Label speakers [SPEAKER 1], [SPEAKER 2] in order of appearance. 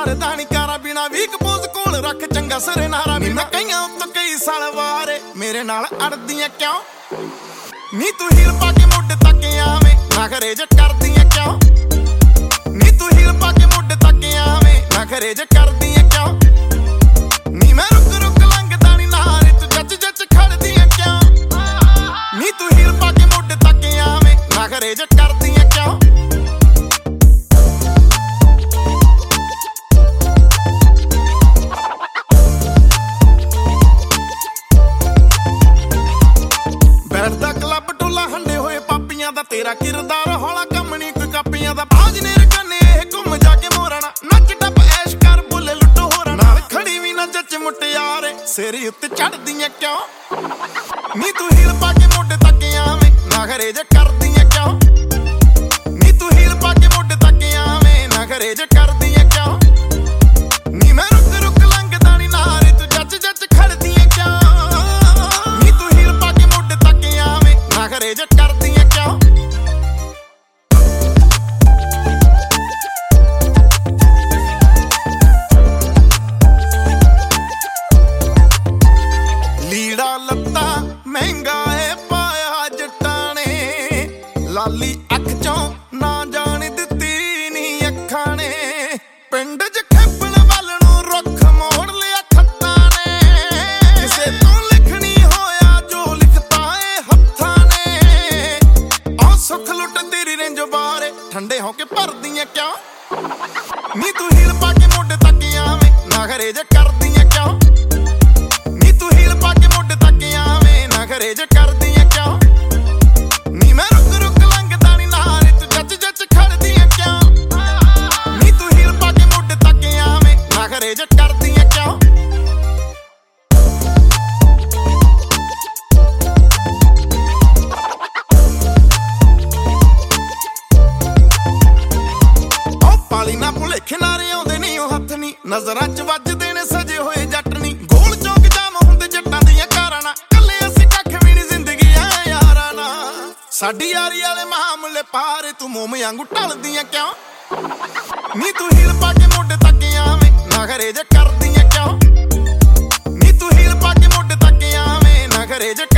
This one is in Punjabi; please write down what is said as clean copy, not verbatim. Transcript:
[SPEAKER 1] ਭਰਦਾ ਨੀ ਕਾਰਾ ਬਿਨਾ ਵੀ ਕਪੋਜ਼ ਕੋਲ ਰੱਖ ਚੰਗਾ ਸਰੇ ਨਾਰਾ ਨੀ ਮੈਂ ਕਈਆਂ ਉੱਤੋਂ ਕਈ ਸਾਲ ਵਾਰੇ ਮੇਰੇ ਨਾਲ ਅੜਦੀਆਂ ਕਿਉਂ ਨੀ ਤੂੰ ਹੀਲ ਪਾ ਕੇ ਮੁੱਢ ਤੱਕ ਆਵੇਂ ਨਖਰੇ ਜੇ ਕਰਦੀਆਂ ਕਿਉਂ ਨੀ ਤੂੰ ਹੀਲ ਪਾ ਕੇ ਮੁੱਢ ਤੱਕ ਆਵੇਂ ਨਖਰੇ ਜੇ ਕਰਦੀਆਂ ਕਿਉਂ ਨੀ ਮੈਂ ਰੁਕ ਰੁਕ ਲੰਘਦਾ ਨੀ ਨਾਰੇ ਤੂੰ ਜੱਜ ਜੱਜ ਖੜਦੀਆਂ ਕਿਉਂ ਨੀ ਤੂੰ ਹੀਲ ਪਾ ਕੇ ਮੁੱਢ ਤੱਕ ਆਵੇਂ ਨਖਰੇ ਜੇ ਕਰਦੀਆਂ ਕਿਉਂ ਬੈਠਦਾ ਕਲੱਬ ਟੋਲਾ ਹੰਡੇ ਹੋਏ ਪਾਪੀਆਂ ਦਾ ਤੇਰਾ ਕਿਰਦਾਰ ਹੌਲਾ ਕੰਮ ਨੀ ਕੋਈ ਕਾਪੀਆਂ ਦਾ ਬਾਜ ਨੇ ਰਕਨੇ ਇਹ ਘੁੰਮ ਜਾ ਕੇ ਮੋਰਣਾ ਨੱਚ ਟੱਪ ਐਸ਼ ਕਰ ਬੁੱਲੇ ਲੁੱਟੋ ਹੋਰਾਂ ਨਾਲ ਖੜੀ ਵੀ ਨਾ ਜੱਚ ਮੁਟਿਆਰੇ ਸਿਰ ਉੱਤੇ ਚੜਦੀਆਂ ਕਿਉਂ ਨੀ ਤੂੰ ਹੀਲ ਪਾ ਕੇ ਮੁੱਢ ਤੱਕ ਆਵੇਂ ਨਖਰੇ ਜੇ ਕਰਦੀਆਂ ਕਿਉਂ ਨੀ ਤੂੰ ਹੀਲ ਪਾ ਕੇ ਮੁੱਢ ਤੱਕ ਆਵੇਂ ਨਖਰੇ ਜੇ ਕਰਦੀਆਂ ਕਿਉਂ ਨੀ ਮੈਂ ਰੁਕ ਰੁਕ ਲੰਘਦਾ ਨੀ ਨਾਰੇ ਤੂੰ ਜੱਜ ਜੱਜ ਖੜਦੀਆਂ ਕਿਉਂ ਨੀ ਤੂੰ ਹੀਲ ਪਾ ਕੇ ਮੁੱਢ ਤੱਕ ਆਵੇਂ ਨਖਰੇ ਜੇ ਕਰਦੀਆਂ ਕਿਉਂ ਲੀੜਾ ਲੱਤਾ ਮਹਿੰਗਾ ਏ ਪਾਇਆ ਜੱਟਾਂ ਨੇ ਲਾਲੀ ਅੱਖ ਚੋਂ ਨਾ ਜਾਣ ਦਿੱਤੀ ਨੀ ਅੱਖਾਂ ਨੇ ਪਿੰਡ 'ਚ ਖੇਪਣ ਵੱਲ ਨੂੰ ਰੁੱਖ ਮੋੜ ਲਿਆ ਖੱਤਾਂ ਨੇ ਕਿਸੇ ਤੋਂ ਲਿਖਣੀ ਹੋਇਆ ਜੋ ਲਿਖਤਾ ਏ ਹੱਥਾਂ ਨੇ ਆ ਸੁੱਖ ਲੁੱਟ ਤੇਰੀ ਰਿੰਜ ਬਾਰੇ ਠੰਡੇ ਹੋ ਕੇ ਭਰਦੀਆਂ ਕਿਉਂ ਨੀ ਤੂੰ ਹੀਲ ਪਾ ਕੇ ਮੁੱਢ ਤੱਕ ਆਵੇਂ ਨਖਰੇ ਜੇ ਕਰਦੀਆਂ ਕਿਉਂ ਨੀ ਤੂੰ ਹੀਲ ਪਾ ਕੇ ਮੁੱਢ ਤੱਕ ਆਵੇਂ ਨਖਰੇ ਜੇ ਕਰਦੀਆਂ ਕਿਉਂ ਨੀ ਮੈਂ ਰੁਕ ਰੁਕ ਲੰਘਦਾ ਨੀ ਨਾਰੇ ਤੂੰ ਜੱਜ ਜੱਜ ਖੜਦੀਆਂ ਕਿਉਂ ਨੀ ਤੂੰ ਹੀਲ ਪਾ ਕੇ ਮੁੱਢ ਤੱਕ ਆਵੇਂ ਨਖਰੇ ਜੇ ਕਰਦੀਆਂ ਕਿਉਂ ਉਹ ਪਾਲੀ ਨਾ ਭੁਲੇਖੇ ਨਾਰੇ ਆਉਂਦੇ ਨੀ ਉਹ ਹੱਥ ਨੀ ਨਜ਼ਰਾਂ 'ਚ ਵੱਜਦੇ ਨੇ ਸਜੇ ਹੋਏ ਜੱਟ ਨੀ ਗੋਲ ਚੌਕ ਜਾਮ ਹੁੰਦੇ ਜੱਟਾਂ ਦੀਆਂ ਕਾਰਾਂ ਨਾ ਕੱਲੇ ਅਸੀਂ ਕੱਖ ਵੀ ਨੀ ਜ਼ਿੰਦਗੀ ਐ ਯਾਰਾਂ ਨਾ ਸਾਡੀ ਯਾਰੀ ਵਾਲੇ ਮਾਮਲੇ ਪਾਰੇ ਤੂੰ ਮੋਮ ਵਾਂਗੂ ਢਲਦੀਆਂ ਕਿਉਂ ਨੀ ਤੂੰ ਹੀਲ ਪਾ ਕੇ ਮੁੱਢ ਤੱਕ ਆਵੇਂ ਨਖਰੇ ਜੇ ਕਰਦੀਆਂ ਕਿਉਂ ਨੀ ਤੂੰ ਹੀਲ ਪਾ ਕੇ ਮੁੱਢ ਤੱਕ ਆਵੇਂ ਨਖਰੇ ਜੇ